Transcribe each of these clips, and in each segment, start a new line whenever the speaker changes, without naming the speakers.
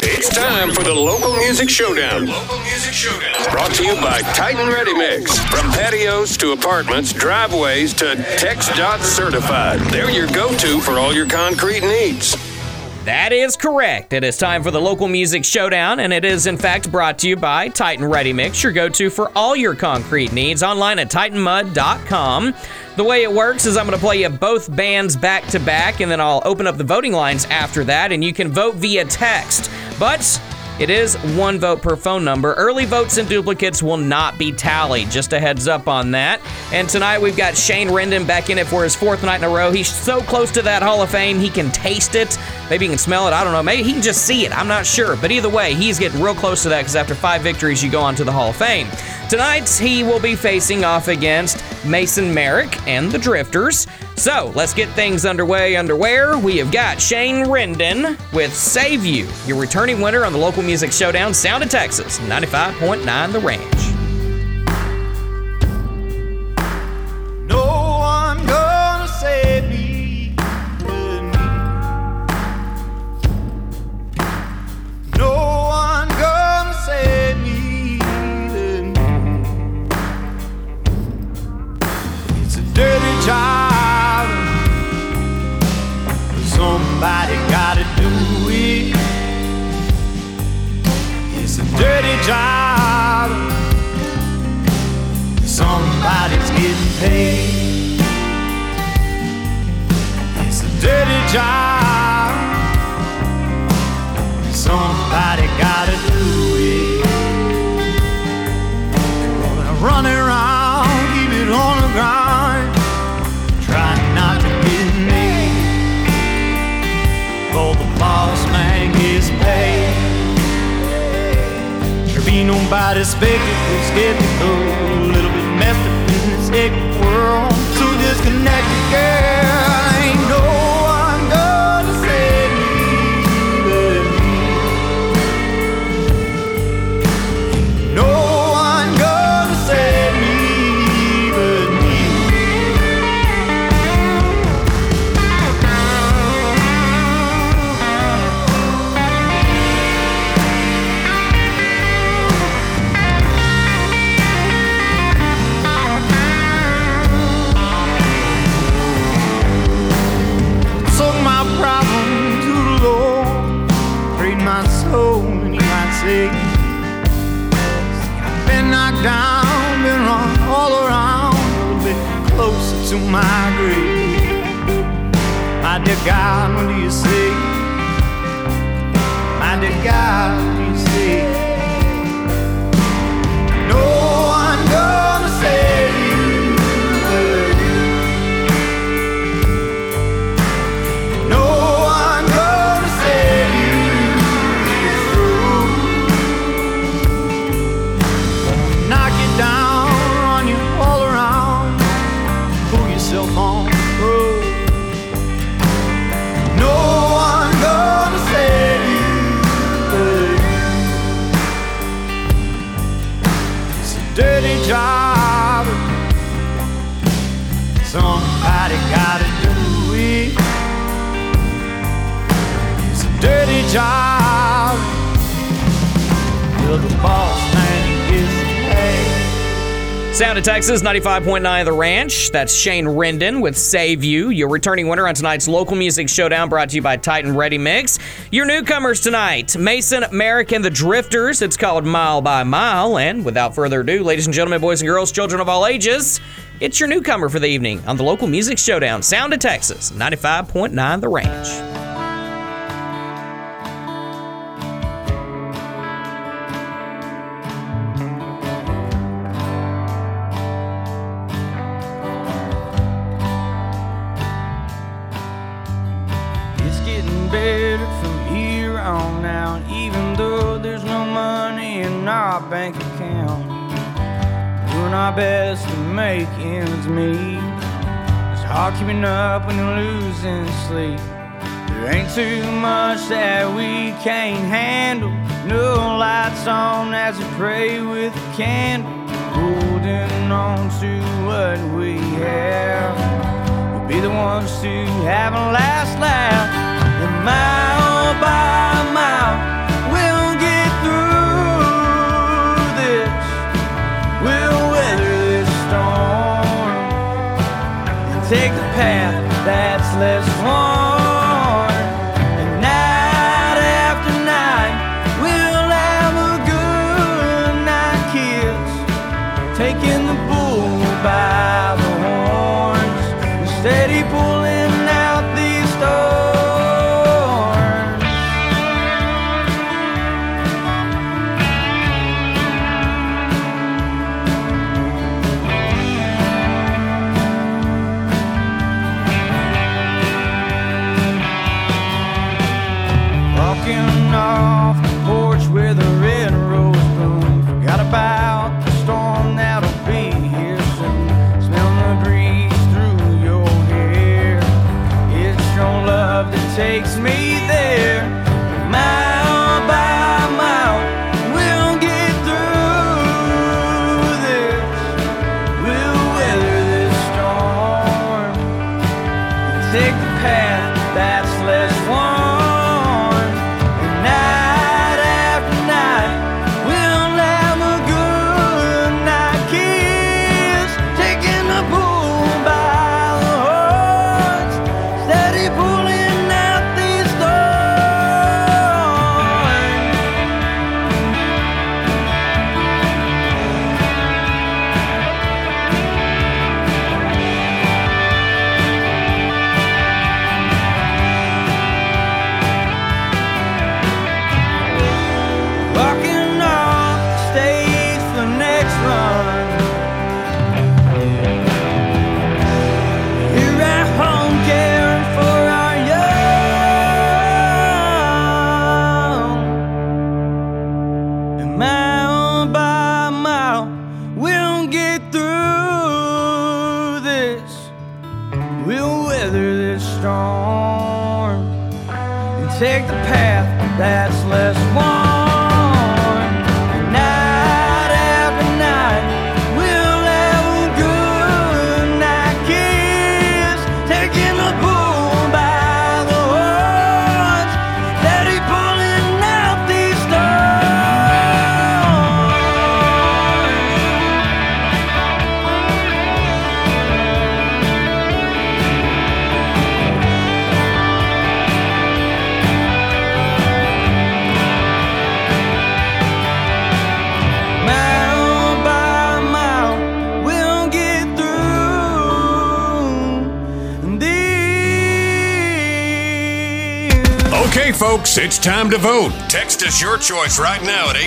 It's time for the Local Music Showdown. Brought to you by Titan Ready Mix. From patios to apartments, driveways to TxDOT certified. They're your go-to for all your concrete needs.
That is correct. It is time for the Local Music Showdown, and it is in fact brought to you by Titan Ready Mix, your go-to for all your concrete needs, online at titanmud.com. The way it works is I'm going to play you both bands back to back, and then I'll open up the voting lines after that, and you can vote via text. But it is one vote per phone number. Early votes and duplicates will not be tallied. Just a heads up on that. And tonight we've got Shane Rendon back in it for his fourth night in a row. He's so close to that Hall of Fame, he can taste it. Maybe he can smell it. I don't know. Maybe he can just see it. I'm not sure. But either way, he's getting real close to that because after 5 victories, you go on to the Hall of Fame. Tonight, he will be facing off against Mason Merrick and the Drifters. So, let's get things underway. We have got Shane Rendon with Save You, your returning winner on the Local Music Showdown, Sound of Texas, 95.9 The Ranch.
No one gonna save me but me. No one gonna save me but me. It's a dirty job. Somebody gotta do it. It's a dirty job. Somebody's getting paid. It's a dirty job. Somebody gotta do it. Gonna run around, keep it on the ground, try not to get made. Oh, the boss man gets paid. There be nobody skeptical, a little bit messed up in this hectic world, so disconnected, girl. Ain't no one gonna save me but me. Ain't no one gonna save me but me. And you might say, I've been knocked down, been run all around, a little bit closer to my grave. My dear God, what do you say? My dear God, what do you say? No one gonna save you but you. No one gonna save you. On the road. No one gonna save you but you. It's a dirty job. Somebody gotta do it. It's a dirty job. Well, the boss man gets paid.
Sound of Texas, 95.9 The Ranch. That's Shane Rendon with Save You, your returning winner on tonight's Local Music Showdown, brought to you by Titan Ready Mix. Your newcomers tonight, Mason Merrick and the Drifters. It's called Mile by Mile. And without further ado, ladies and gentlemen, boys and girls, children of all ages, it's your newcomer for the evening on the Local Music Showdown, Sound of Texas, 95.9 The Ranch.
Bank account, doing our best to make ends meet. It's hard keeping up when you're losing sleep. There ain't too much that we can't handle. No lights on as we pray with a candle, holding on to what we have. We'll be the ones to have a last laugh. And mile by mile path that's less worn. And night after night, we'll have a good night kiss, taking the bull by the horns and steady pulling out these thorns. Walking off the porch where the red rose bloomed, forgot about the storm that'll be here soon. Smell the breeze through your hair, it's your love that takes me there. Mile by mile, we'll get through this. We'll weather this storm and take the path that's less worn. Walking off the stage for the next run. Here at home caring for our young. And mile by mile, we'll get through this. We'll weather this storm and take the path that's less worn.
Okay, folks, it's time to vote. Text us your choice right now at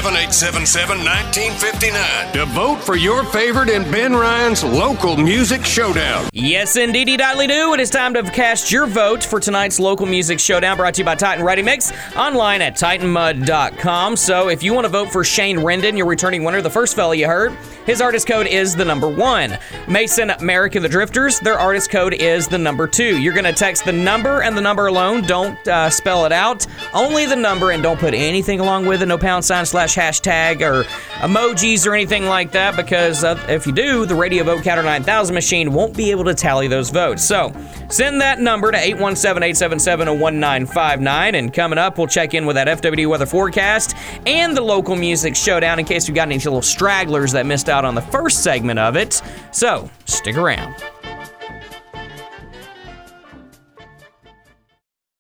817-877-1959 to vote for your favorite in Ben Ryan's Local Music Showdown.
Yes, indeedy dotly do. It is time to cast your vote for tonight's Local Music Showdown, brought to you by Titan Ready Mix, online at TitanMud.com. So if you want to vote for Shane Rendon, your returning winner, the first fella you heard, his artist code is the number 1. Mason Merrick and the Drifters, their artist code is the number 2. You're going to text the number and the number alone. Don't spell it out. Only the number, and don't put anything along with it. No # / hashtag or emojis or anything like that, because if you do, the Radio Vote Counter 9000 machine won't be able to tally those votes. So send that number to 817-877-1959, and coming up, we'll check in with that FWD weather forecast and the Local Music Showdown in case we got any little stragglers that missed out on the first segment of it. So stick around.